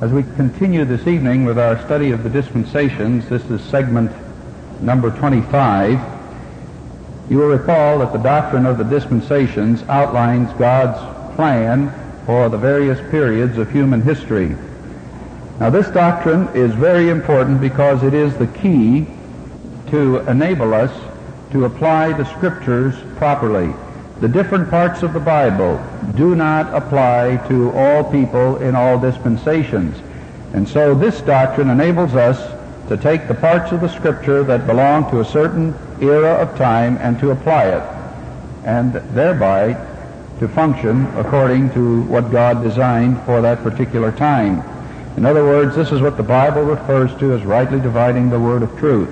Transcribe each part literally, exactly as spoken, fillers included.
As we continue this evening with our study of the dispensations, this is segment number twenty-five, you will recall that the doctrine of the dispensations outlines God's plan for the various periods of human history. Now, this doctrine is very important because it is the key to enable us to apply the Scriptures properly. The different parts of the Bible do not apply to all people in all dispensations. And so this doctrine enables us to take the parts of the Scripture that belong to a certain era of time and to apply it, and thereby to function according to what God designed for that particular time. In other words, this is what the Bible refers to as rightly dividing the word of truth.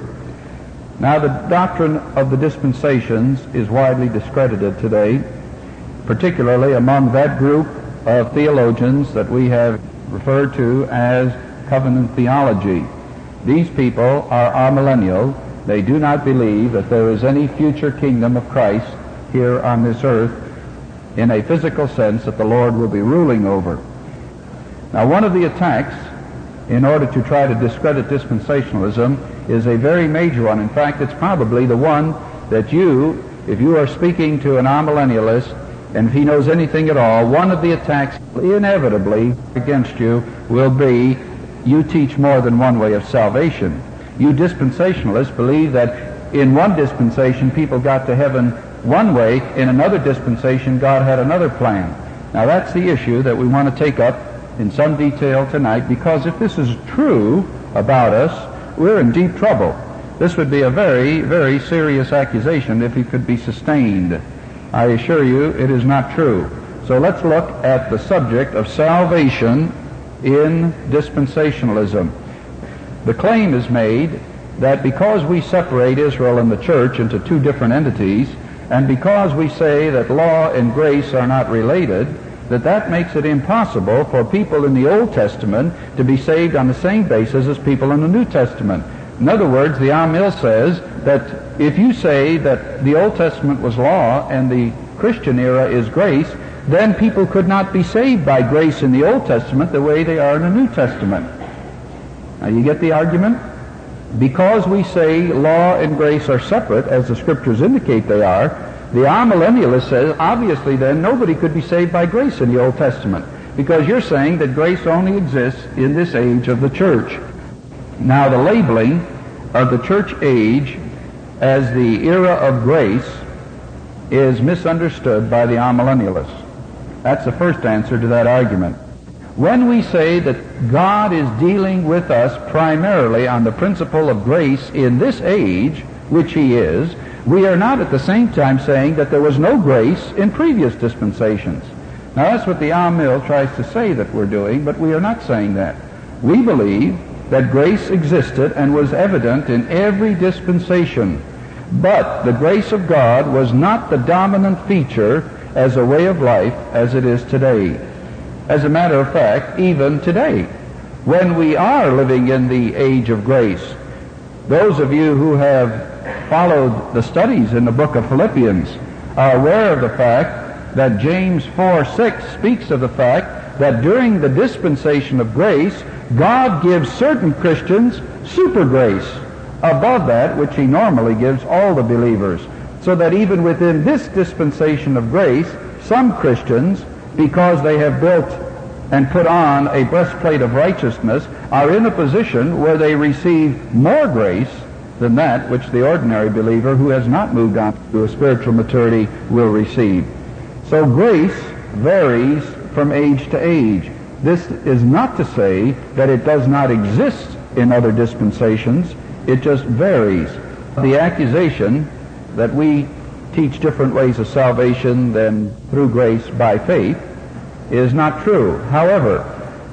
Now, the doctrine of the dispensations is widely discredited today, particularly among that group of theologians that we have referred to as covenant theology. These people are amillennial. They do not believe that there is any future kingdom of Christ here on this earth in a physical sense that the Lord will be ruling over. Now, one of the attacks in order to try to discredit dispensationalism is a very major one. In fact, it's probably the one that you, if you are speaking to an amillennialist, and if he knows anything at all, one of the attacks inevitably against you will be, you teach more than one way of salvation. You dispensationalists believe that in one dispensation people got to heaven one way, in another dispensation God had another plan. Now, that's the issue that we want to take up in some detail tonight, because if this is true about us, we're in deep trouble. This would be a very, very serious accusation if it could be sustained. I assure you it is not true. So let's look at the subject of salvation in dispensationalism. The claim is made that because we separate Israel and the church into two different entities, and because we say that law and grace are not related, that that makes it impossible for people in the Old Testament to be saved on the same basis as people in the New Testament. In other words, the Amil says that if you say that the Old Testament was law and the Christian era is grace, then people could not be saved by grace in the Old Testament the way they are in the New Testament. Now, you get the argument? Because we say law and grace are separate, as the Scriptures indicate they are, the amillennialist says, obviously then, nobody could be saved by grace in the Old Testament, because you're saying that grace only exists in this age of the church. Now, the labeling of the church age as the era of grace is misunderstood by the amillennialists. That's the first answer to that argument. When we say that God is dealing with us primarily on the principle of grace in this age, which He is, we are not at the same time saying that there was no grace in previous dispensations. Now, that's what the Amil tries to say that we're doing, but we are not saying that. We believe that grace existed and was evident in every dispensation, but the grace of God was not the dominant feature as a way of life as it is today. As a matter of fact, even today, when we are living in the age of grace, those of you who have followed the studies in the book of Philippians are aware of the fact that James four six speaks of the fact that during the dispensation of grace, God gives certain Christians super grace above that which He normally gives all the believers, so that even within this dispensation of grace, some Christians, because they have built and put on a breastplate of righteousness, are in a position where they receive more grace than that which the ordinary believer who has not moved on to a spiritual maturity will receive. So grace varies from age to age. This is not to say that it does not exist in other dispensations. It just varies. The accusation that we teach different ways of salvation than through grace by faith is not true. However,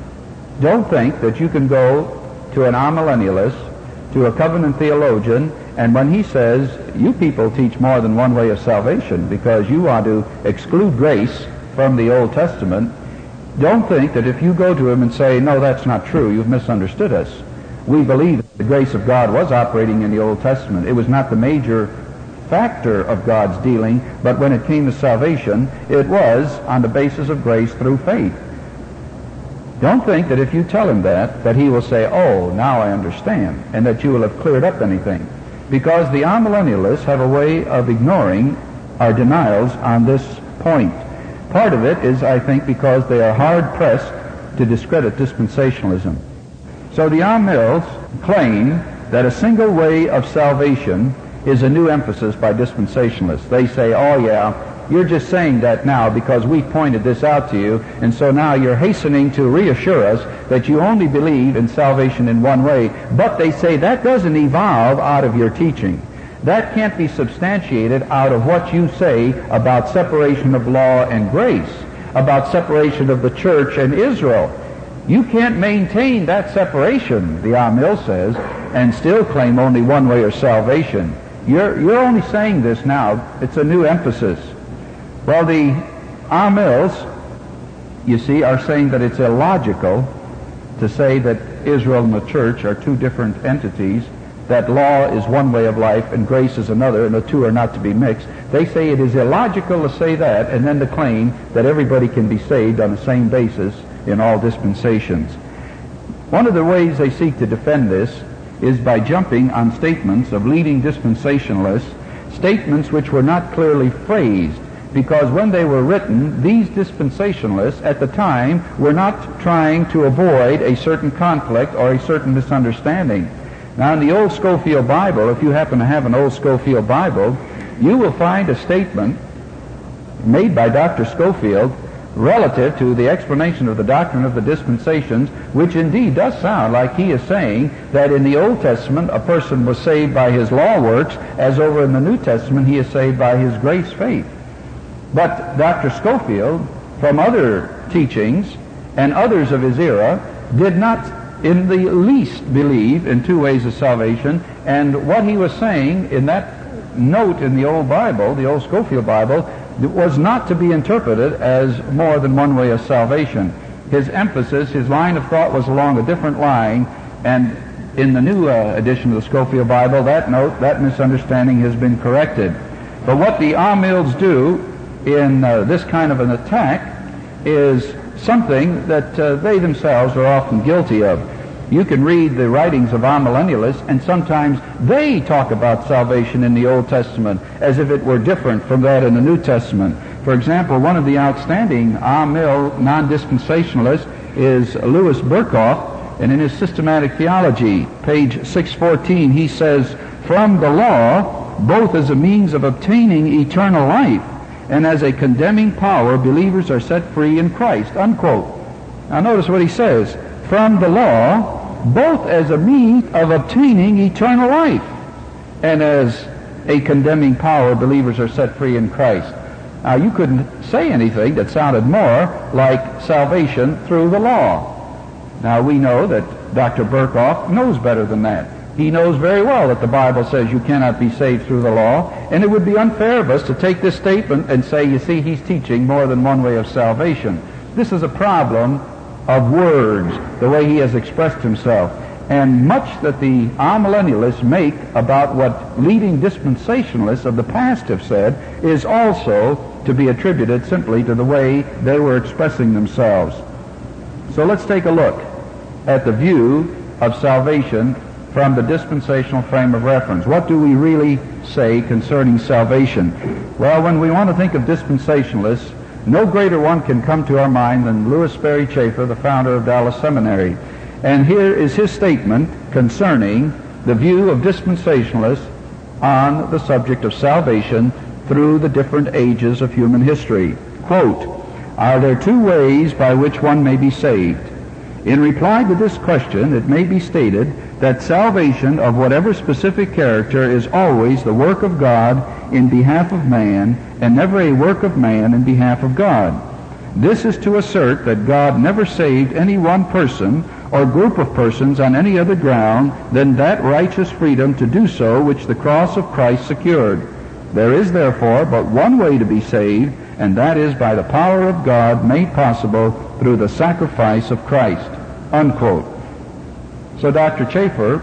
don't think that you can go to an amillennialist, to a covenant theologian, and when he says, you people teach more than one way of salvation because you want to exclude grace from the Old Testament, don't think that if you go to him and say, no, that's not true, you've misunderstood us. We believe that the grace of God was operating in the Old Testament. It was not the major factor of God's dealing, but when it came to salvation, it was on the basis of grace through faith. Don't think that if you tell him that, that he will say, oh, now I understand, and that you will have cleared up anything. Because the amillennialists have a way of ignoring our denials on this point. Part of it is, I think, because they are hard-pressed to discredit dispensationalism. So the amills claim that a single way of salvation is a new emphasis by dispensationalists. They say, oh yeah, you're just saying that now because we pointed this out to you, and so now you're hastening to reassure us that you only believe in salvation in one way. But they say that doesn't evolve out of your teaching. That can't be substantiated out of what you say about separation of law and grace, about separation of the church and Israel. You can't maintain that separation, the Amill says, and still claim only one way of salvation. You're, you're only saying this now. It's a new emphasis. Well, the Amills, you see, are saying that it's illogical to say that Israel and the church are two different entities, that law is one way of life and grace is another, and the two are not to be mixed. They say it is illogical to say that and then to claim that everybody can be saved on the same basis in all dispensations. One of the ways they seek to defend this is by jumping on statements of leading dispensationalists, statements which were not clearly phrased, because when they were written, these dispensationalists at the time were not trying to avoid a certain conflict or a certain misunderstanding. Now, in the Old Scofield Bible, if you happen to have an Old Scofield Bible, you will find a statement made by Doctor Scofield relative to the explanation of the doctrine of the dispensations, which indeed does sound like he is saying that in the Old Testament a person was saved by his law works, as over in the New Testament he is saved by his grace faith. But Doctor Scofield, from other teachings and others of his era, did not in the least believe in two ways of salvation, and what he was saying in that note in the Old Bible, the Old Scofield Bible, was not to be interpreted as more than one way of salvation. His emphasis, his line of thought was along a different line, and in the new uh, edition of the Scofield Bible, that note, that misunderstanding has been corrected. But what the Amills do in uh, this kind of an attack is something that uh, they themselves are often guilty of. You can read the writings of amillennialists, and sometimes they talk about salvation in the Old Testament as if it were different from that in the New Testament. For example, one of the outstanding Amill non-dispensationalists is Louis Berkhoff, and in his Systematic Theology, page six fourteen, he says, "From the law, both as a means of obtaining eternal life and as a condemning power, believers are set free in Christ," unquote. Now notice what he says, from the law, both as a means of obtaining eternal life and as a condemning power, believers are set free in Christ. Now you couldn't say anything that sounded more like salvation through the law. Now we know that Doctor Berkhoff knows better than that. He knows very well that the Bible says you cannot be saved through the law, and it would be unfair of us to take this statement and say, you see, he's teaching more than one way of salvation. This is a problem of words, the way he has expressed himself. And much that the amillennialists make about what leading dispensationalists of the past have said is also to be attributed simply to the way they were expressing themselves. So let's take a look at the view of salvation from the dispensational frame of reference. What do we really say concerning salvation? Well, when we want to think of dispensationalists, no greater one can come to our mind than Lewis Sperry Chafer, the founder of Dallas Seminary. And here is his statement concerning the view of dispensationalists on the subject of salvation through the different ages of human history. Quote, "Are there two ways by which one may be saved? In reply to this question, it may be stated that salvation of whatever specific character is always the work of God in behalf of man, and never a work of man in behalf of God. This is to assert that God never saved any one person or group of persons on any other ground than that righteous freedom to do so which the cross of Christ secured. There is therefore but one way to be saved, and that is by the power of God made possible through the sacrifice of Christ." Unquote. So Doctor Chafer,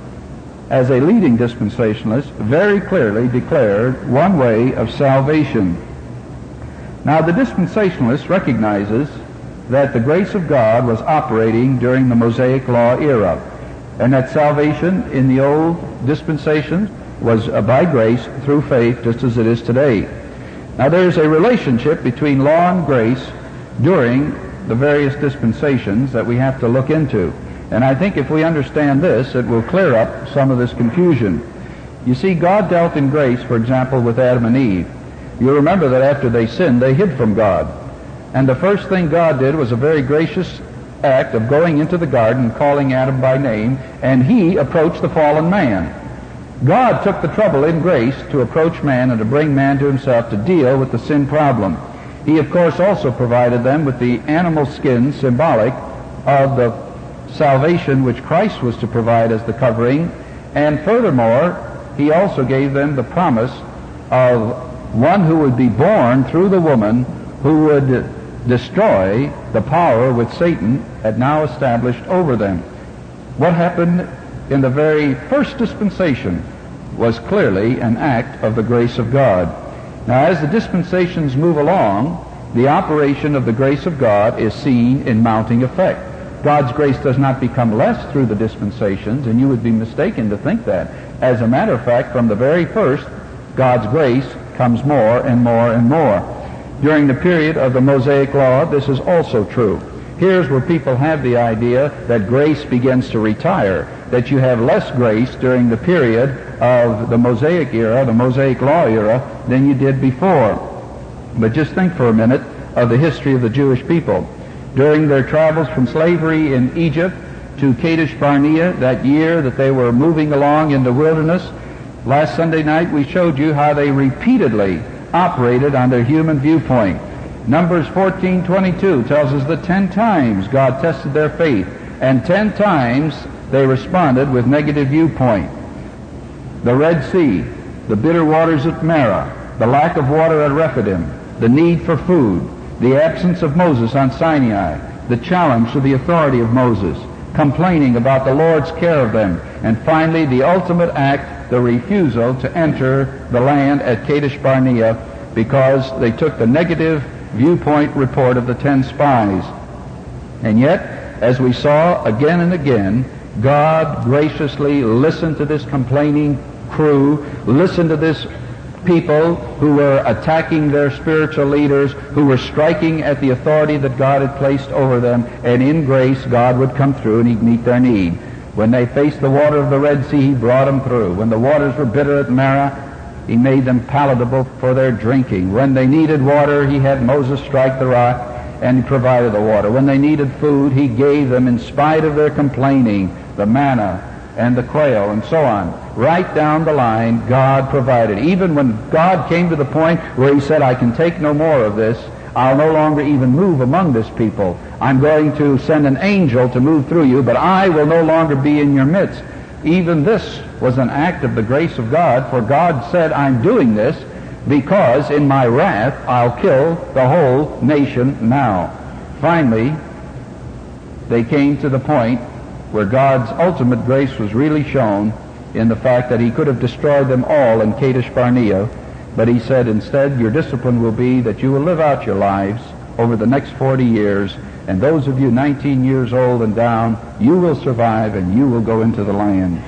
as a leading dispensationalist, very clearly declared one way of salvation. Now the dispensationalist recognizes that the grace of God was operating during the Mosaic Law era, and that salvation in the old dispensation was uh, by grace through faith, just as it is today. Now there's a relationship between law and grace during the various dispensations that we have to look into. And I think if we understand this, it will clear up some of this confusion. You see, God dealt in grace, for example, with Adam and Eve. You remember that after they sinned, they hid from God. And the first thing God did was a very gracious act of going into the garden and calling Adam by name, and he approached the fallen man. God took the trouble in grace to approach man and to bring man to himself to deal with the sin problem. He, of course, also provided them with the animal skin symbolic of the salvation which Christ was to provide as the covering, and furthermore, he also gave them the promise of one who would be born through the woman who would destroy the power which Satan had now established over them. What happened in the very first dispensation was clearly an act of the grace of God. Now, as the dispensations move along, the operation of the grace of God is seen in mounting effect. God's grace does not become less through the dispensations, and you would be mistaken to think that. As a matter of fact, from the very first, God's grace comes more and more and more. During the period of the Mosaic Law, this is also true. Here's where people have the idea that grace begins to retire, that you have less grace during the period of the Mosaic era, the Mosaic Law era, than you did before. But just think for a minute of the history of the Jewish people. During their travels from slavery in Egypt to Kadesh Barnea, that year that they were moving along in the wilderness, last Sunday night we showed you how they repeatedly operated on their human viewpoint. Numbers fourteen twenty-two tells us that ten times God tested their faith, and ten times they responded with negative viewpoint. The Red Sea, the bitter waters at Marah, the lack of water at Rephidim, the need for food, the absence of Moses on Sinai, the challenge to the authority of Moses, complaining about the Lord's care of them, and finally the ultimate act, the refusal to enter the land at Kadesh Barnea because they took the negative viewpoint report of the ten spies. And yet, as we saw again and again, God graciously listened to this complaining crew, listened to this people who were attacking their spiritual leaders, who were striking at the authority that God had placed over them, and in grace God would come through and he'd meet their need. When they faced the water of the Red Sea, he brought them through. When the waters were bitter at Marah, he made them palatable for their drinking. When they needed water, he had Moses strike the rock and he provided the water. When they needed food, he gave them, in spite of their complaining, the manna and the quail and so on. Right down the line, God provided. Even when God came to the point where he said, I can take no more of this, I'll no longer even move among this people. I'm going to send an angel to move through you, but I will no longer be in your midst. Even this was an act of the grace of God, for God said, I'm doing this because in my wrath I'll kill the whole nation now. Finally, they came to the point where God's ultimate grace was really shown in the fact that he could have destroyed them all in Kadesh Barnea, but he said, instead, your discipline will be that you will live out your lives over the next forty years, and those of you nineteen years old and down, you will survive and you will go into the land.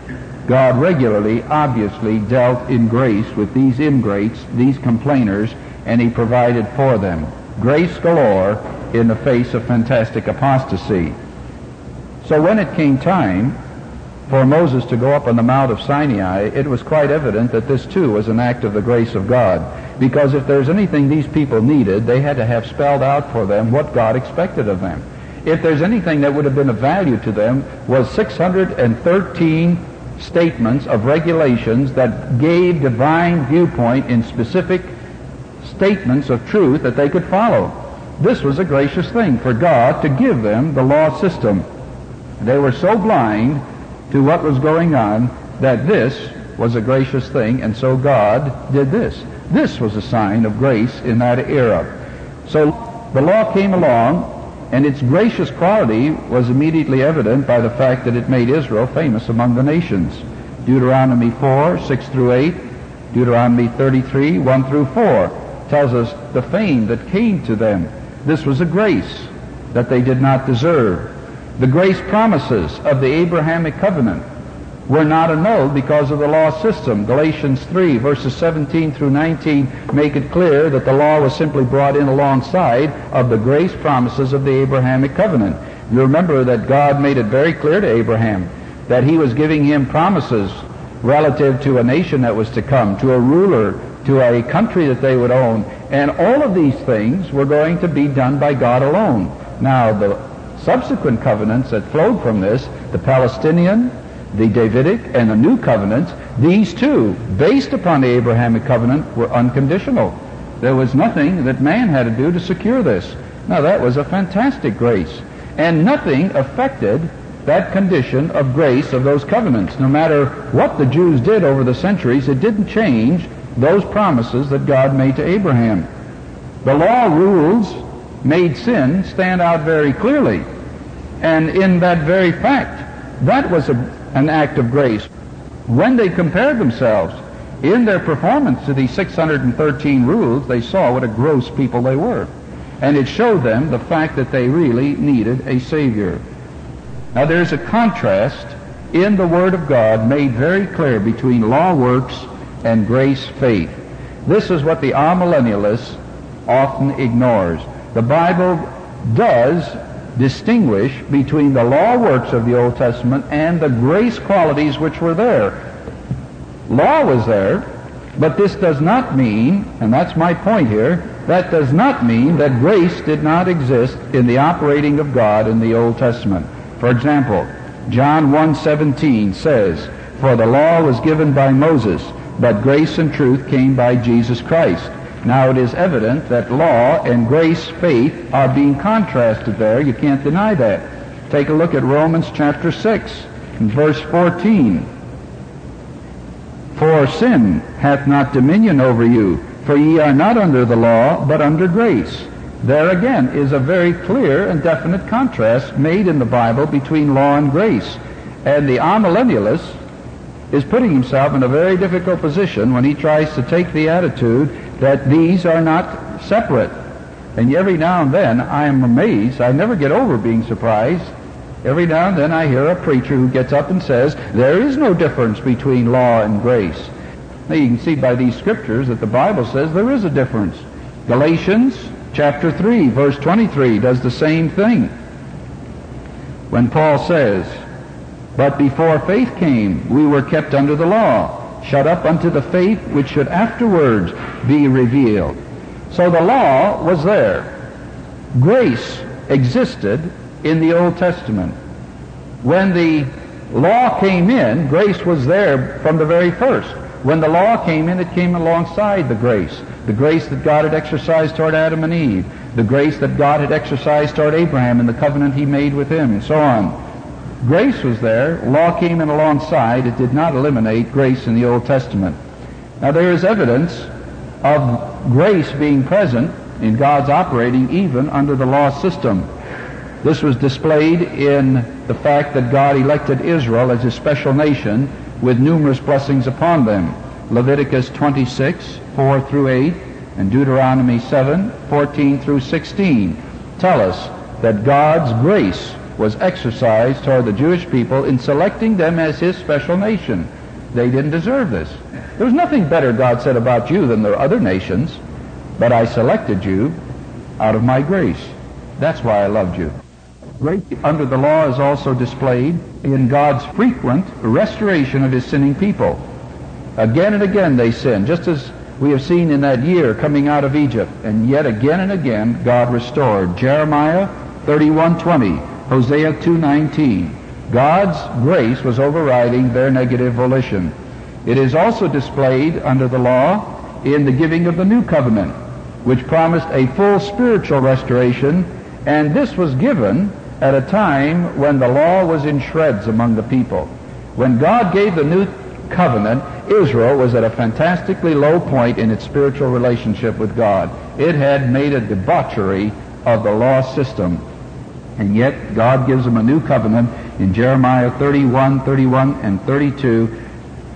God regularly, obviously, dealt in grace with these ingrates, these complainers, and he provided for them. Grace galore in the face of fantastic apostasy. So when it came time for Moses to go up on the Mount of Sinai, it was quite evident that this too was an act of the grace of God. Because if there's anything these people needed, they had to have spelled out for them what God expected of them. If there's anything that would have been of value to them, was six hundred thirteen statements of regulations that gave divine viewpoint in specific statements of truth that they could follow. This was a gracious thing for God to give them the law system. They were so blind to what was going on that this was a gracious thing, and so God did this. This was a sign of grace in that era. So the law came along, and its gracious quality was immediately evident by the fact that it made Israel famous among the nations. Deuteronomy four, six through eight, Deuteronomy thirty-three, one through four tells us the fame that came to them. This was a grace. that they did not deserve. The grace promises of the Abrahamic covenant were not annulled because of the law system. Galatians three, verses seventeen through nineteen make it clear that the law was simply brought in alongside of the grace promises of the Abrahamic covenant. You remember that God made it very clear to Abraham that he was giving him promises relative to a nation that was to come, to a ruler, to a country that they would own. And all of these things were going to be done by God alone. Now, the subsequent covenants that flowed from this, the Palestinian, the Davidic, and the New Covenants, these two, based upon the Abrahamic covenant, were unconditional. There was nothing that man had to do to secure this. Now, that was a fantastic grace. And nothing affected that condition of grace of those covenants. No matter what the Jews did over the centuries, it didn't change those promises that God made to Abraham. The law rules made sin stand out very clearly. And in that very fact, that was a, an act of grace. When they compared themselves in their performance to these six hundred thirteen rules, they saw what a gross people they were. And it showed them the fact that they really needed a Savior. Now there's a contrast in the Word of God made very clear between law works and grace faith. This is what the amillennialist often ignores. The Bible does distinguish between the law works of the Old Testament and the grace qualities which were there. Law was there, but this does not mean, and that's my point here, that does not mean that grace did not exist in the operating of God in the Old Testament. For example, John one seventeen says, "For the law was given by Moses, but grace and truth came by Jesus Christ." Now it is evident that law and grace faith are being contrasted there. You can't deny that. Take a look at Romans chapter six and verse fourteen. "For sin hath not dominion over you, for ye are not under the law, but under grace." There again is a very clear and definite contrast made in the Bible between law and grace. And the amillennialist is putting himself in a very difficult position when he tries to take the attitude that these are not separate. And every now and then I am amazed. I never get over being surprised. Every now and then I hear a preacher who gets up and says, there is no difference between law and grace. Now you can see by these scriptures that the Bible says there is a difference. Galatians chapter three, verse twenty-three does the same thing. When Paul says, "But before faith came, we were kept under the law, shut up unto the faith which should afterwards be revealed." So the law was there. Grace existed in the Old Testament. When the law came in, grace was there from the very first. When the law came in, it came alongside the grace. The grace that God had exercised toward Adam and Eve. The grace that God had exercised toward Abraham in the covenant he made with him, and so on. Grace was there. Law came in alongside. It did not eliminate grace in the Old Testament. Now there is evidence of grace being present in God's operating even under the law system. This was displayed in the fact that God elected Israel as his special nation with numerous blessings upon them. Leviticus twenty-six, four through eight, and Deuteronomy seven, fourteen through sixteen tell us that God's grace was exercised toward the Jewish people in selecting them as his special nation. They didn't deserve this. There was nothing better, God said, about you than the other nations, but I selected you out of my grace. That's why I loved you. Grace under the law is also displayed in God's frequent restoration of his sinning people. Again and again they sinned, just as we have seen in that year coming out of Egypt. And yet again and again God restored. Jeremiah thirty-one twenty, Hosea two nineteen. God's grace was overriding their negative volition. It is also displayed under the law in the giving of the new covenant, which promised a full spiritual restoration, and this was given at a time when the law was in shreds among the people. When God gave the new covenant, Israel was at a fantastically low point in its spiritual relationship with God. It had made a debauchery of the law system. And yet God gives them a new covenant in Jeremiah thirty-one, thirty-one, and thirty-two,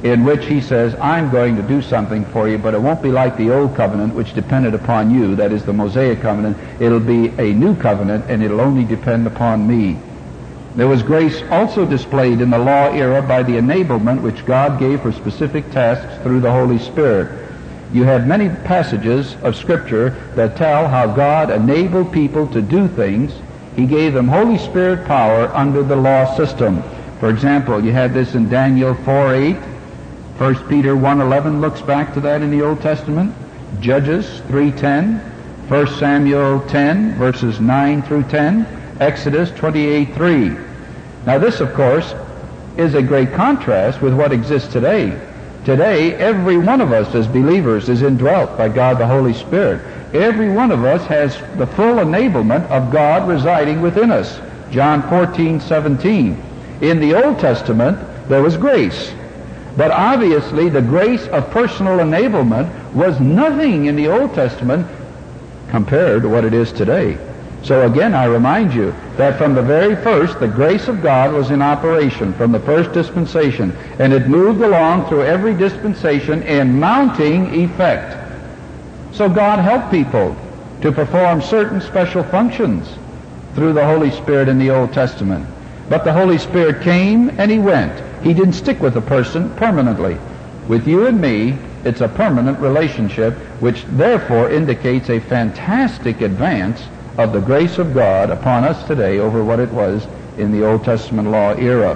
in which he says, I'm going to do something for you, but it won't be like the old covenant which depended upon you, that is the Mosaic covenant. It'll be a new covenant, and it'll only depend upon me. There was grace also displayed in the law era by the enablement which God gave for specific tasks through the Holy Spirit. You have many passages of Scripture that tell how God enabled people to do things. He gave them Holy Spirit power under the law system. For example, you have this in Daniel four eight. First Peter one eleven looks back to that in the Old Testament. Judges three ten. First Samuel ten, verses nine through ten. Exodus twenty-eight three. Now this, of course, is a great contrast with what exists today. Today, every one of us as believers is indwelt by God the Holy Spirit. Every one of us has the full enablement of God residing within us. John fourteen seventeen. In the Old Testament, there was grace. But obviously, the grace of personal enablement was nothing in the Old Testament compared to what it is today. So again, I remind you that from the very first, the grace of God was in operation from the first dispensation, and it moved along through every dispensation in mounting effect. So God helped people to perform certain special functions through the Holy Spirit in the Old Testament. But the Holy Spirit came and He went. He didn't stick with a person permanently. With you and me, it's a permanent relationship, which therefore indicates a fantastic advance of the grace of God upon us today over what it was in the Old Testament law era.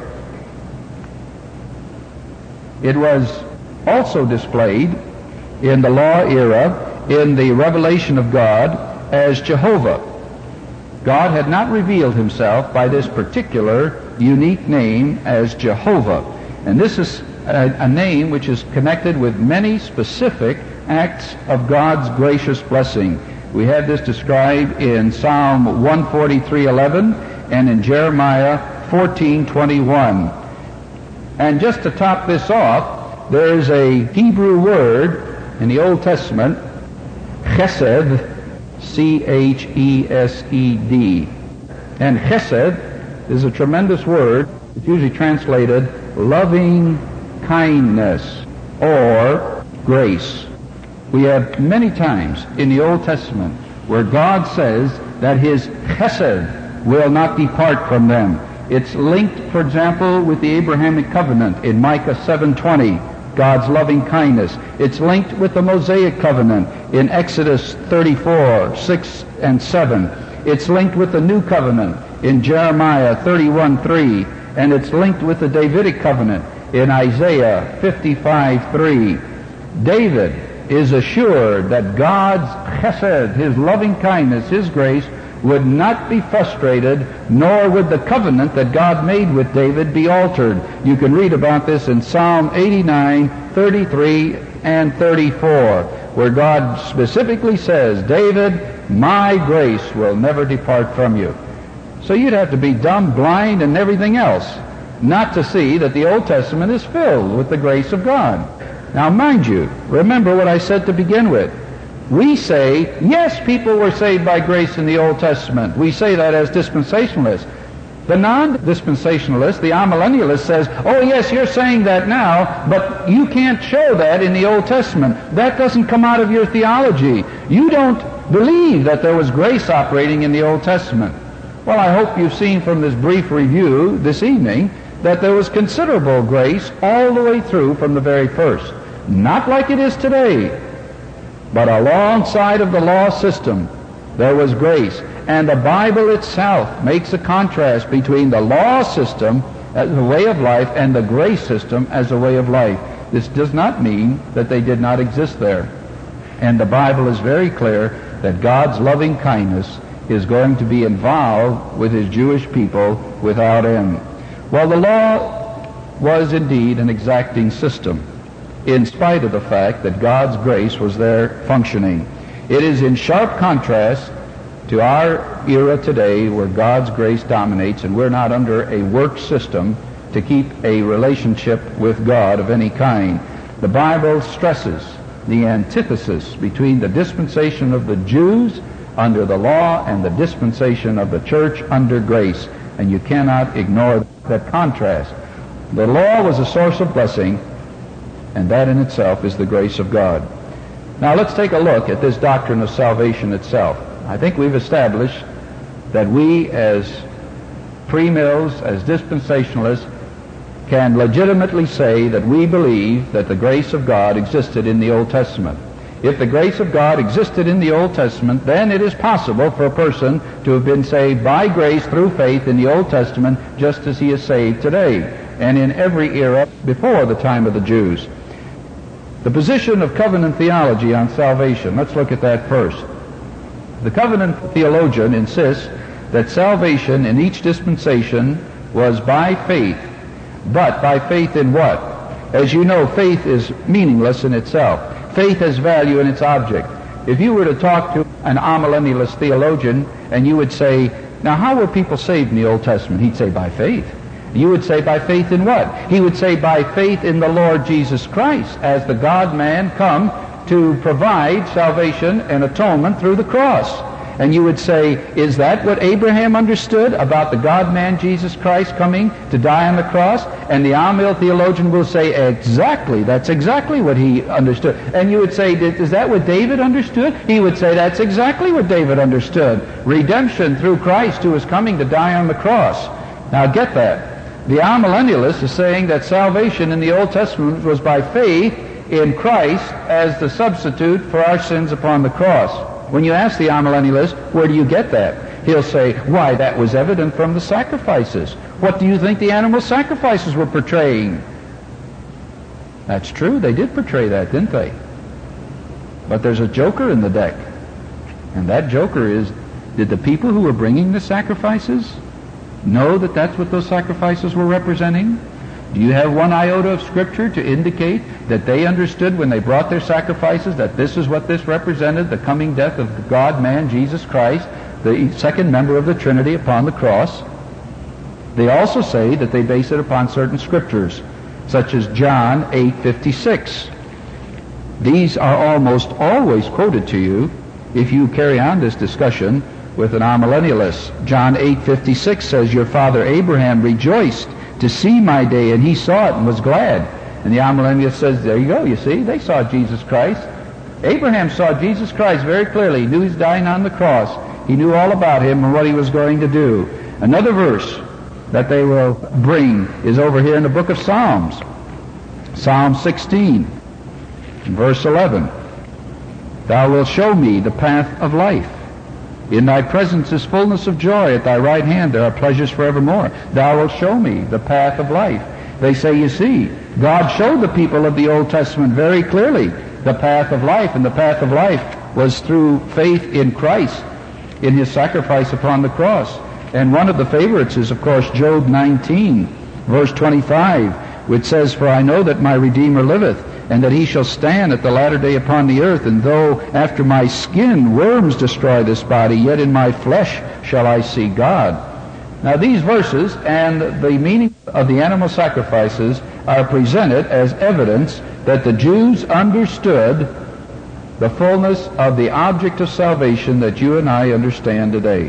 It was also displayed in the law era in the revelation of God as Jehovah. God had not revealed Himself by this particular unique name as Jehovah. And this is a, a name which is connected with many specific acts of God's gracious blessing. We have this described in Psalm one forty-three eleven and in Jeremiah fourteen twenty-one. And just to top this off, there is a Hebrew word in the Old Testament, chesed, C H E S E D. And chesed is a tremendous word. It's usually translated loving kindness or grace. We have many times in the Old Testament where God says that His chesed will not depart from them. It's linked, for example, with the Abrahamic covenant in Micah seven twenty, God's loving kindness. It's linked with the Mosaic covenant in Exodus thirty-four six and seven. It's linked with the New Covenant in Jeremiah thirty-one three, and it's linked with the Davidic covenant in Isaiah fifty-five three. David is assured that God's chesed, His loving kindness, His grace, would not be frustrated, nor would the covenant that God made with David be altered. You can read about this in Psalm eighty-nine thirty-three and thirty-four, where God specifically says, David, my grace will never depart from you. So you'd have to be dumb, blind, and everything else not to see that the Old Testament is filled with the grace of God. Now, mind you, remember what I said to begin with. We say, yes, people were saved by grace in the Old Testament. We say that as dispensationalists. The non-dispensationalist, the amillennialist, says, oh, yes, you're saying that now, but you can't show that in the Old Testament. That doesn't come out of your theology. You don't believe that there was grace operating in the Old Testament. Well, I hope you've seen from this brief review this evening that there was considerable grace all the way through from the very first. Not like it is today, but alongside of the law system, there was grace. And the Bible itself makes a contrast between the law system as a way of life and the grace system as a way of life. This does not mean that they did not exist there. And the Bible is very clear that God's loving kindness is going to be involved with His Jewish people without end. Well, the law was indeed an exacting system, in spite of the fact that God's grace was there functioning. It is in sharp contrast to our era today, where God's grace dominates and we're not under a work system to keep a relationship with God of any kind. The Bible stresses the antithesis between the dispensation of the Jews under the law and the dispensation of the church under grace, and you cannot ignore that contrast. The law was a source of blessing, And that in itself is the grace of God. Now let's take a look at this doctrine of salvation itself. I think we've established that we as premills, as dispensationalists, can legitimately say that we believe that the grace of God existed in the Old Testament. If the grace of God existed in the Old Testament, then it is possible for a person to have been saved by grace through faith in the Old Testament just as he is saved today, and in every era before the time of the Jews. The position of covenant theology on salvation, let's look at that first. The covenant theologian insists that salvation in each dispensation was by faith, but by faith in what? As you know, faith is meaningless in itself. Faith has value in its object. If you were to talk to an amillennialist theologian and you would say, now how were people saved in the Old Testament? He'd say, by faith. You would say, by faith in what? He would say, by faith in the Lord Jesus Christ as the God-man come to provide salvation and atonement through the cross. And you would say, is that what Abraham understood about the God-man Jesus Christ coming to die on the cross? And the Amill theologian will say, exactly, that's exactly what he understood. And you would say, is that what David understood? He would say, that's exactly what David understood. Redemption through Christ who is coming to die on the cross. Now get that. The amillennialist is saying that salvation in the Old Testament was by faith in Christ as the substitute for our sins upon the cross. When you ask the amillennialist, where do you get that? He'll say, why, that was evident from the sacrifices. What do you think the animal sacrifices were portraying? That's true, they did portray that, didn't they? But there's a joker in the deck. And that joker is, did the people who were bringing the sacrifices know that that's what those sacrifices were representing? Do you have one iota of Scripture to indicate that they understood when they brought their sacrifices that this is what this represented, the coming death of the God-man, Jesus Christ, the second member of the Trinity upon the cross? They also say that they base it upon certain Scriptures, such as John eight fifty-six. These are almost always quoted to you if you carry on this discussion with an amillennialist. John eight fifty-six says, your father Abraham rejoiced to see my day, and he saw it and was glad. And the amillennialist says, there you go, you see, they saw Jesus Christ. Abraham saw Jesus Christ very clearly. He knew he was dying on the cross. He knew all about him and what he was going to do. Another verse that they will bring is over here in the book of Psalms. Psalm sixteen, verse eleven. Thou wilt show me the path of life. In thy presence is fullness of joy. At thy right hand there are pleasures forevermore. Thou wilt show me the path of life. They say, you see, God showed the people of the Old Testament very clearly the path of life, and the path of life was through faith in Christ, in his sacrifice upon the cross. And one of the favorites is, of course, Job nineteen, verse twenty-five, which says, for I know that my Redeemer liveth, and that he shall stand at the latter day upon the earth. And though after my skin worms destroy this body, yet in my flesh shall I see God. Now these verses and the meaning of the animal sacrifices are presented as evidence that the Jews understood the fullness of the object of salvation that you and I understand today.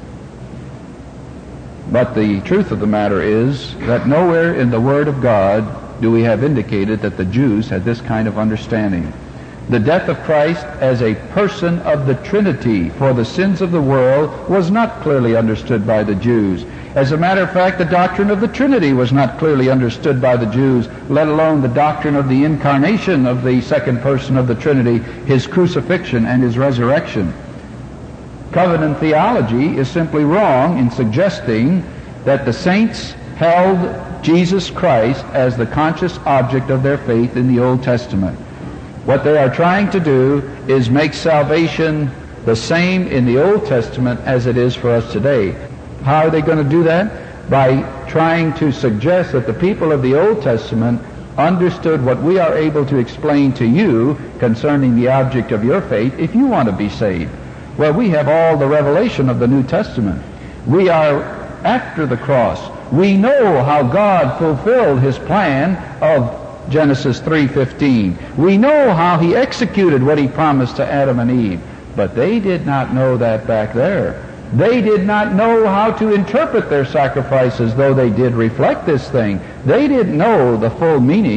But the truth of the matter is that nowhere in the Word of God do we have indicated that the Jews had this kind of understanding. The death of Christ as a person of the Trinity for the sins of the world was not clearly understood by the Jews. As a matter of fact, the doctrine of the Trinity was not clearly understood by the Jews, let alone the doctrine of the incarnation of the second person of the Trinity, his crucifixion and his resurrection. Covenant theology is simply wrong in suggesting that the saints held Jesus Christ as the conscious object of their faith in the Old Testament. What they are trying to do is make salvation the same in the Old Testament as it is for us today. How are they going to do that? By trying to suggest that the people of the Old Testament understood what we are able to explain to you concerning the object of your faith if you want to be saved. Well, we have all the revelation of the New Testament. We are after the cross. We know how God fulfilled his plan of Genesis three fifteen. We know how he executed what he promised to Adam and Eve. But they did not know that back there. They did not know how to interpret their sacrifices, though they did reflect this thing. They didn't know the full meaning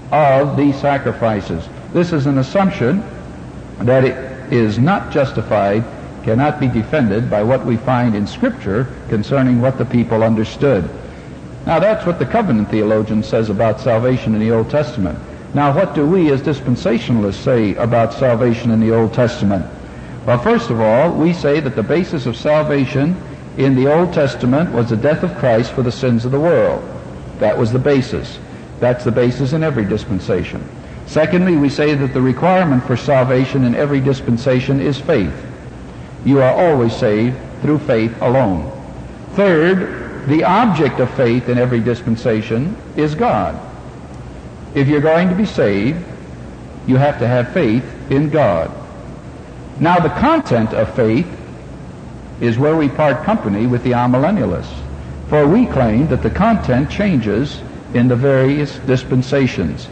of these sacrifices. This is an assumption that it is not justified, cannot be defended by what we find in Scripture concerning what the people understood. Now that's what the covenant theologian says about salvation in the Old Testament. Now what do we as dispensationalists say about salvation in the Old Testament? Well, first of all, we say that the basis of salvation in the Old Testament was the death of Christ for the sins of the world. That was the basis. That's the basis in every dispensation. Secondly, we say that the requirement for salvation in every dispensation is faith. You are always saved through faith alone. Third, the object of faith in every dispensation is God. If you're going to be saved, you have to have faith in God. Now, the content of faith is where we part company with the amillennialists, for we claim that the content changes in the various dispensations.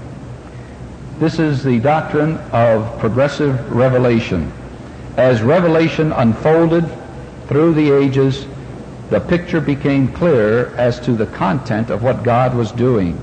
This is the doctrine of progressive revelation. As revelation unfolded through the ages, the picture became clearer as to the content of what God was doing.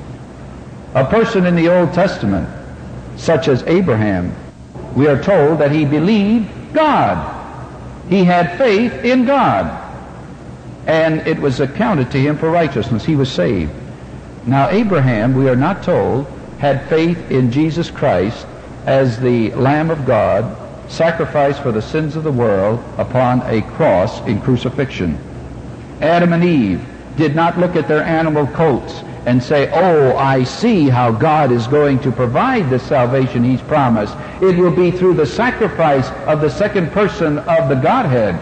A person in the Old Testament, such as Abraham, we are told that he believed God. He had faith in God, and it was accounted to him for righteousness. He was saved. Now Abraham, we are not told, had faith in Jesus Christ as the Lamb of God, sacrificed for the sins of the world upon a cross in crucifixion. Adam and Eve did not look at their animal coats and say, oh, I see how God is going to provide the salvation He's promised. It will be through the sacrifice of the second person of the Godhead.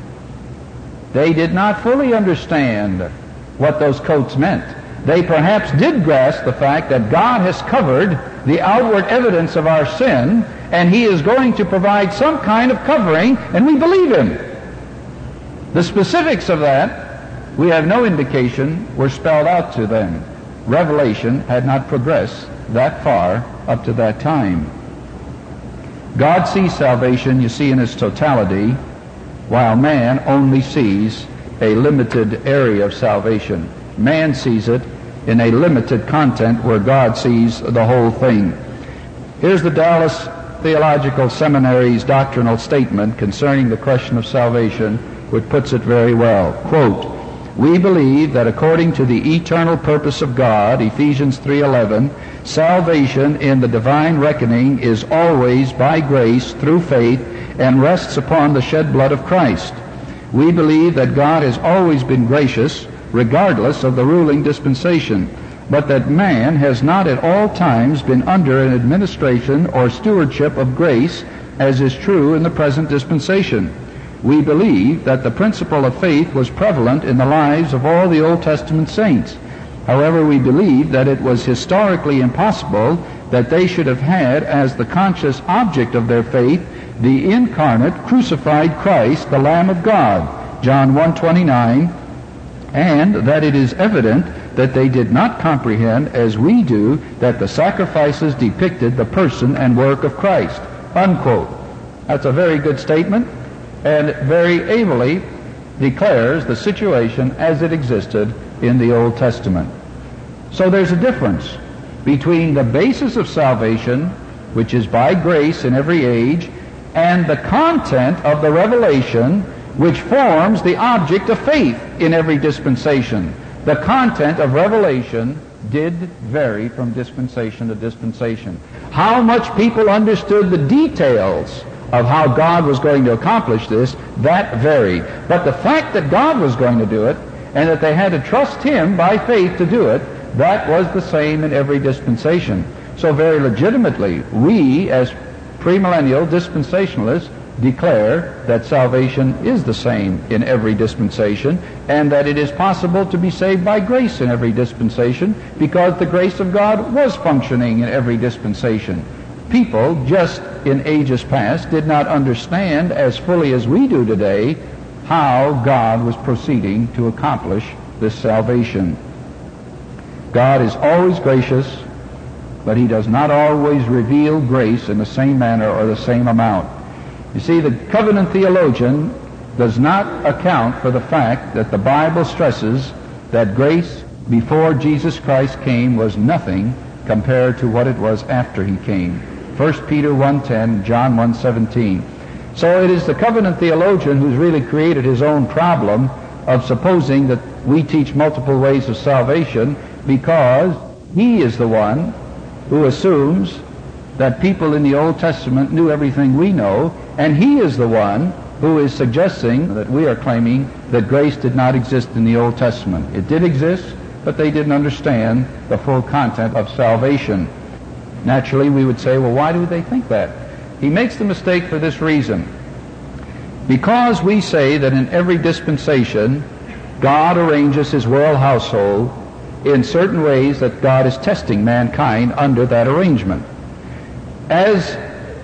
They did not fully understand what those coats meant. They perhaps did grasp the fact that God has covered the outward evidence of our sin, and He is going to provide some kind of covering, and we believe Him. The specifics of that, we have no indication, were spelled out to them. Revelation had not progressed that far up to that time. God sees salvation, you see, in its totality, while man only sees a limited area of salvation. Man sees it in a limited content where God sees the whole thing. Here's the Dallas Theological Seminary's doctrinal statement concerning the question of salvation, which puts it very well. Quote, we believe that according to the eternal purpose of God, Ephesians three eleven, salvation in the divine reckoning is always by grace through faith and rests upon the shed blood of Christ. We believe that God has always been gracious, regardless of the ruling dispensation, but that man has not at all times been under an administration or stewardship of grace, as is true in the present dispensation. We believe that the principle of faith was prevalent in the lives of all the Old Testament saints. However, we believe that it was historically impossible that they should have had as the conscious object of their faith the incarnate, crucified Christ, the Lamb of God, John one twenty-nine, and that it is evident that they did not comprehend, as we do, that the sacrifices depicted the person and work of Christ. Unquote. That's a very good statement, and very ably declares the situation as it existed in the Old Testament. So there's a difference between the basis of salvation, which is by grace in every age, and the content of the revelation, which forms the object of faith in every dispensation. The content of revelation did vary from dispensation to dispensation. How much people understood the details of how God was going to accomplish this, that varied. But the fact that God was going to do it, and that they had to trust Him by faith to do it, that was the same in every dispensation. So very legitimately, we as premillennial dispensationalists declare that salvation is the same in every dispensation, and that it is possible to be saved by grace in every dispensation, because the grace of God was functioning in every dispensation. People, just in ages past, did not understand as fully as we do today how God was proceeding to accomplish this salvation. God is always gracious, but He does not always reveal grace in the same manner or the same amount. You see, the covenant theologian does not account for the fact that the Bible stresses that grace before Jesus Christ came was nothing compared to what it was after he came. First Peter one ten, John one seventeen. So it is the covenant theologian who's really created his own problem of supposing that we teach multiple ways of salvation, because he is the one who assumes that people in the Old Testament knew everything we know, and he is the one who is suggesting that we are claiming that grace did not exist in the Old Testament. It did exist, but they didn't understand the full content of salvation. Naturally, we would say, well, why do they think that? He makes the mistake for this reason. Because we say that in every dispensation, God arranges his world household in certain ways that God is testing mankind under that arrangement. As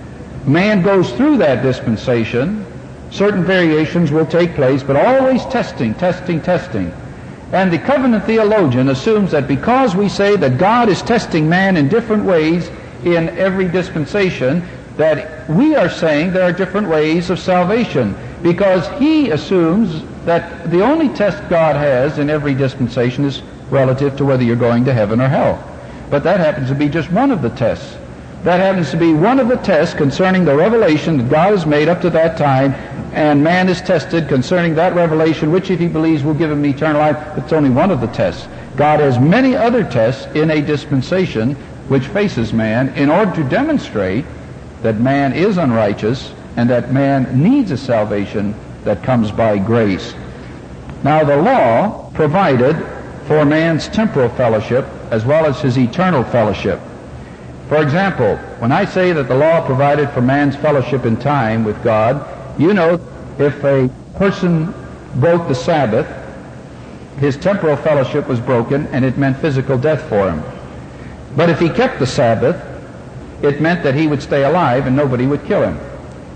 man goes through that dispensation, certain variations will take place, but always testing, testing, testing. And the covenant theologian assumes that because we say that God is testing man in different ways in every dispensation, that we are saying there are different ways of salvation, because he assumes that the only test God has in every dispensation is relative to whether you're going to heaven or hell. But that happens to be just one of the tests. That happens to be one of the tests concerning the revelation that God has made up to that time, and man is tested concerning that revelation, which if he believes will give him eternal life. It's only one of the tests. God has many other tests in a dispensation which faces man in order to demonstrate that man is unrighteous and that man needs a salvation that comes by grace. Now, the law provided for man's temporal fellowship as well as his eternal fellowship. For example, when I say that the law provided for man's fellowship in time with God, you know, if a person broke the Sabbath, his temporal fellowship was broken, and it meant physical death for him. But if he kept the Sabbath, it meant that he would stay alive and nobody would kill him.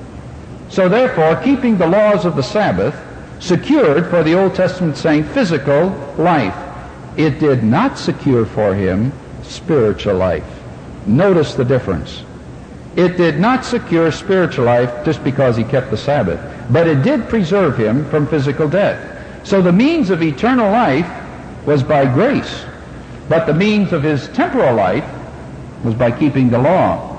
So therefore, keeping the laws of the Sabbath secured for the Old Testament saint physical life. It did not secure for him spiritual life. Notice the difference. It did not secure spiritual life just because he kept the Sabbath, but it did preserve him from physical death. So the means of eternal life was by grace, but the means of his temporal life was by keeping the law.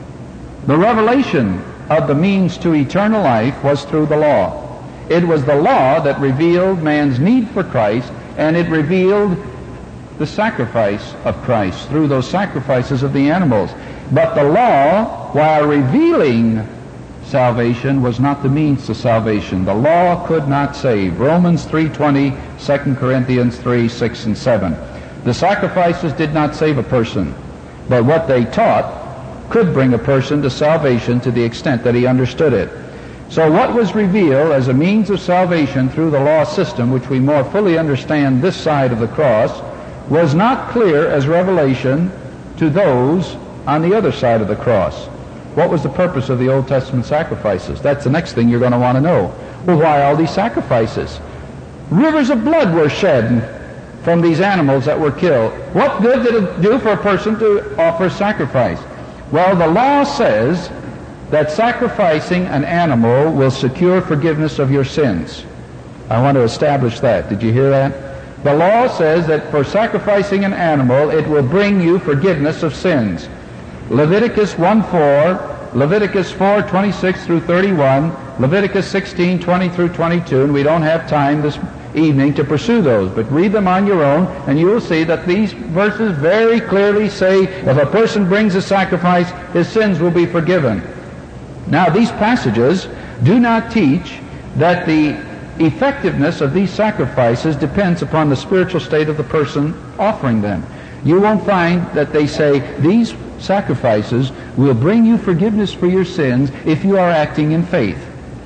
The revelation of the means to eternal life was through the law. It was the law that revealed man's need for Christ, and it revealed the sacrifice of Christ through those sacrifices of the animals. But the law, while revealing salvation, was not the means to salvation. The law could not save. Romans three twenty, Second Corinthians three six and seven. The sacrifices did not save a person, but what they taught could bring a person to salvation to the extent that he understood it. So what was revealed as a means of salvation through the law system, which we more fully understand this side of the cross, was not clear as revelation to those on the other side of the cross. What was the purpose of the Old Testament sacrifices? That's the next thing you're going to want to know. Well, why all these sacrifices? Rivers of blood were shed from these animals that were killed. What good did it do for a person to offer sacrifice? Well, the law says that sacrificing an animal will secure forgiveness of your sins. I want to establish that. Did you hear that? The law says that for sacrificing an animal, it will bring you forgiveness of sins. Leviticus one four, Leviticus four twenty-six through thirty-one, Leviticus sixteen twenty through twenty-two, and we don't have time this evening to pursue those, but read them on your own, and you will see that these verses very clearly say if a person brings a sacrifice, his sins will be forgiven. Now, these passages do not teach that the effectiveness of these sacrifices depends upon the spiritual state of the person offering them. You won't find that they say these sacrifices will bring you forgiveness for your sins if you are acting in faith.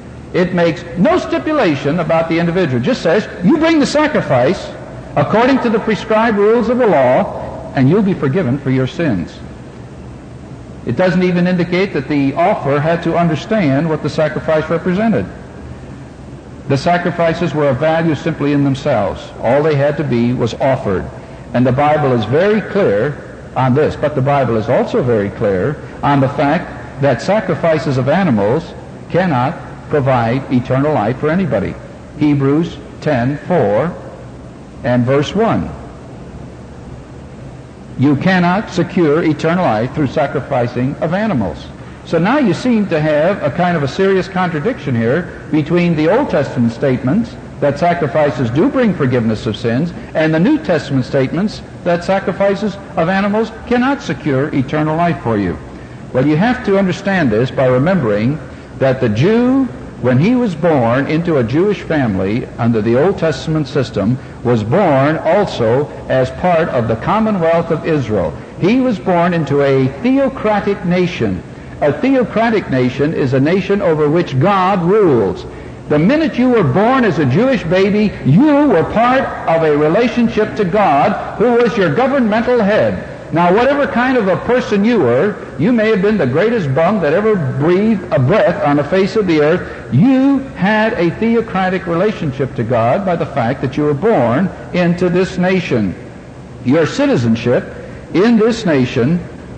It makes no stipulation about the individual. It just says you bring the sacrifice according to the prescribed rules of the law and you'll be forgiven for your sins. It doesn't even indicate that the offerer had to understand what the sacrifice represented. The sacrifices were of value simply in themselves. All they had to be was offered. And the Bible is very clear on this, but the Bible is also very clear on the fact that sacrifices of animals cannot provide eternal life for anybody. Hebrews ten four and verse one. You cannot secure eternal life through sacrificing of animals. So now you seem to have a kind of a serious contradiction here between the Old Testament statements that sacrifices do bring forgiveness of sins and the New Testament statements that sacrifices of animals cannot secure eternal life for you. Well, you have to understand this by remembering that the Jew, when he was born into a Jewish family under the Old Testament system, was born also as part of the Commonwealth of Israel. He was born into a theocratic nation. A theocratic nation is a nation over which God rules. The minute you were born as a Jewish baby, you were part of a relationship to God, who was your governmental head. Now, whatever kind of a person you were, you may have been the greatest bum that ever breathed a breath on the face of the earth, you had a theocratic relationship to God by the fact that you were born into this nation. Your citizenship in this nation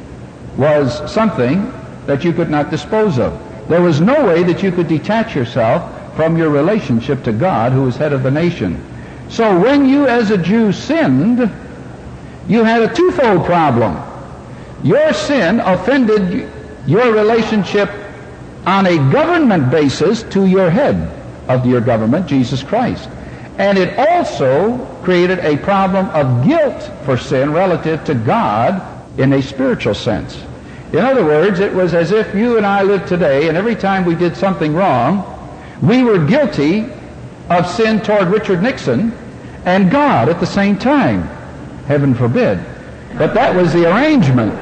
was something that you could not dispose of. There was no way that you could detach yourself from your relationship to God, who is head of the nation. So when you as a Jew sinned, you had a twofold problem. Your sin offended your relationship on a government basis to your head of your government, Jesus Christ. And it also created a problem of guilt for sin relative to God in a spiritual sense. In other words, it was as if you and I lived today, and every time we did something wrong, we were guilty of sin toward Richard Nixon and God at the same time. Heaven forbid. But that was the arrangement.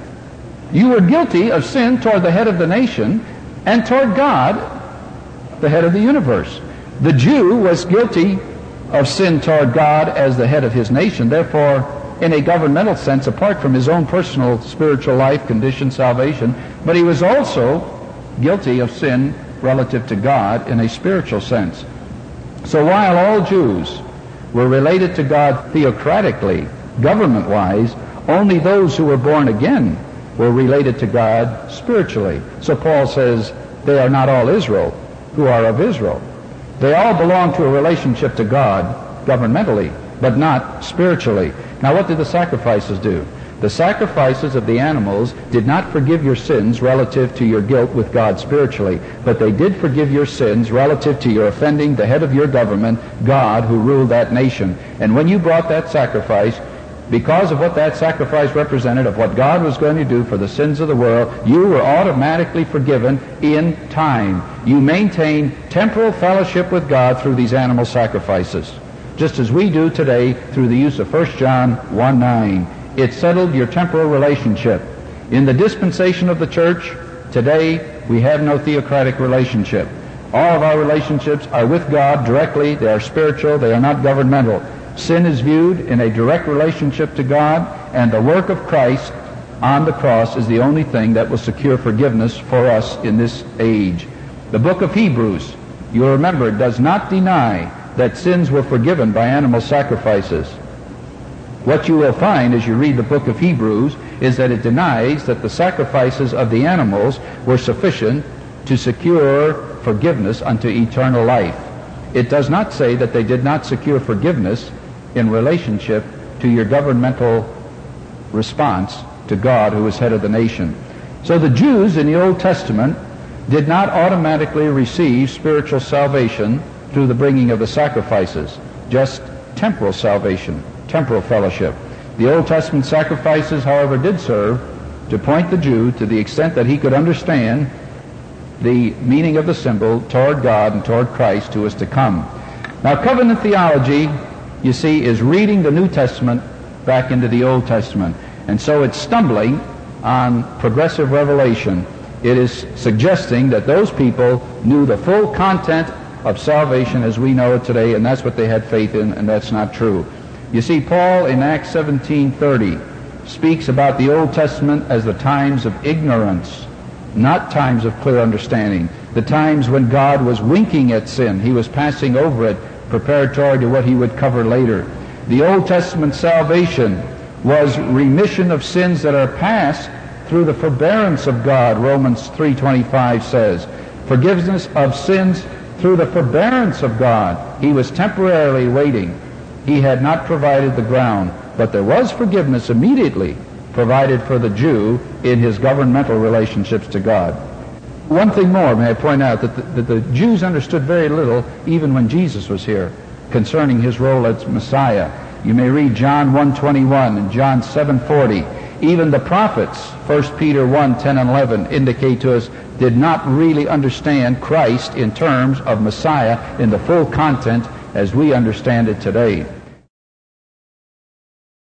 You were guilty of sin toward the head of the nation and toward God, the head of the universe. The Jew was guilty of sin toward God as the head of his nation. Therefore, in a governmental sense, apart from his own personal spiritual life, condition, salvation, but he was also guilty of sin relative to God in a spiritual sense. So while all Jews were related to God theocratically, government-wise, only those who were born again were related to God spiritually. So Paul says they are not all Israel who are of Israel. They all belong to a relationship to God governmentally, but not spiritually. Now, what did the sacrifices do? The sacrifices of the animals did not forgive your sins relative to your guilt with God spiritually, but they did forgive your sins relative to your offending the head of your government, God, who ruled that nation. And when you brought that sacrifice, because of what that sacrifice represented, of what God was going to do for the sins of the world, you were automatically forgiven in time. You maintained temporal fellowship with God through these animal sacrifices, just as we do today through the use of First John one nine. It settled your temporal relationship. In the dispensation of the church, today we have no theocratic relationship. All of our relationships are with God directly. They are spiritual. They are not governmental. Sin is viewed in a direct relationship to God, and the work of Christ on the cross is the only thing that will secure forgiveness for us in this age. The book of Hebrews, you'll remember, does not deny that sins were forgiven by animal sacrifices. What you will find as you read the book of Hebrews is that it denies that the sacrifices of the animals were sufficient to secure forgiveness unto eternal life. It does not say that they did not secure forgiveness in relationship to your governmental response to God, who is head of the nation. So the Jews in the Old Testament did not automatically receive spiritual salvation through the bringing of the sacrifices, just temporal salvation, temporal fellowship. The Old Testament sacrifices, however, did serve to point the Jew, to the extent that he could understand the meaning of the symbol, toward God and toward Christ who is to come. Now, covenant theology, you see, is reading the New Testament back into the Old Testament. And so it's stumbling on progressive revelation. It is suggesting that those people knew the full content of salvation as we know it today, and that's what they had faith in, and that's not true. You see, Paul in Acts seventeen thirty speaks about the Old Testament as the times of ignorance, not times of clear understanding. The times when God was winking at sin. He was passing over it, preparatory to what he would cover later. The Old Testament salvation was remission of sins that are past through the forbearance of God, Romans three twenty-five says. Forgiveness of sins through the forbearance of God. He was temporarily waiting. He had not provided the ground but there was forgiveness immediately provided for the Jew in his governmental relationships to God. One thing more, may I point out, that the, that the Jews understood very little, even when Jesus was here, concerning his role as Messiah. You may read John one twenty-one and John seven forty. Even the prophets, First Peter one ten and eleven, indicate to us, did not really understand Christ in terms of Messiah in the full content as we understand it today.